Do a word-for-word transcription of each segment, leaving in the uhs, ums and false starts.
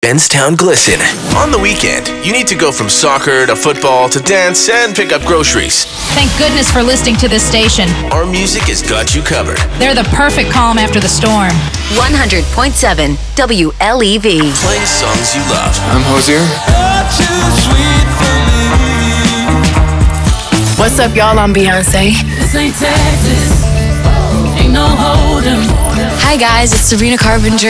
Benstown Glisten. On the weekend, you need to go from soccer to football to dance and pick up groceries. Thank goodness for listening to this station. Our music has got you covered. They're the perfect calm after the storm. one hundred point seven W L E V. Playing songs you love. I'm Hosier. What's up, y'all? I'm Beyonce. This ain't Texas. Ain't no hold'em. Hi, guys. It's Sabrina Carpenter.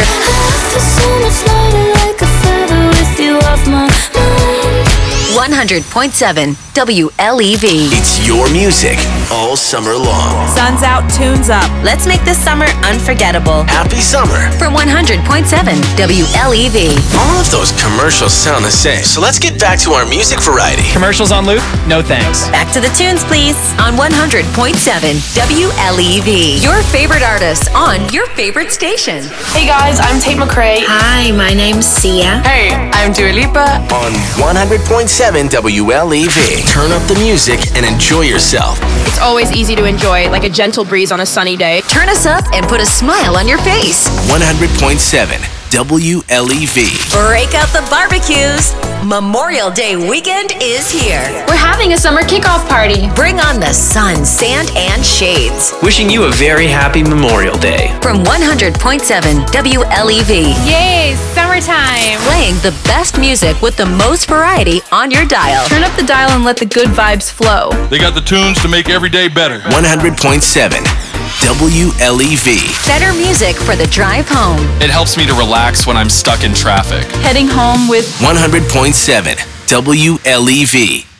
one hundred point seven W L E V. It's your music all summer long. Sun's out, tunes up. Let's make this summer unforgettable. Happy summer. From one hundred point seven W L E V. All of those commercials sound the same, so let's get back to our music variety. Commercials on loop? No thanks. Back to the tunes, please. On one hundred point seven W L E V. Your favorite artists on your favorite station. Hey guys, I'm Tate McRae. Hi, my name's Sia. Hey, I'm Dua Lipa. On one hundred point seven W L E V. Turn up the music and enjoy yourself. It's always easy to enjoy, like a gentle breeze on a sunny day. Turn us up and put a smile on your face. one hundred point seven W L E V. Break out the barbecues. Memorial Day weekend is here. We're having a summer kickoff party. Bring on the sun, sand, and shades. Wishing you a very happy Memorial Day. From one hundred point seven W L E V. Yay, summertime. Playing the best music with the most variety on your dial. Turn up the dial and let the good vibes flow. They got the tunes to make every day better. one hundred point seven W L E V. Better music for the drive home. It helps me to relax when I'm stuck in traffic. Heading home with one hundred point seven W L E V.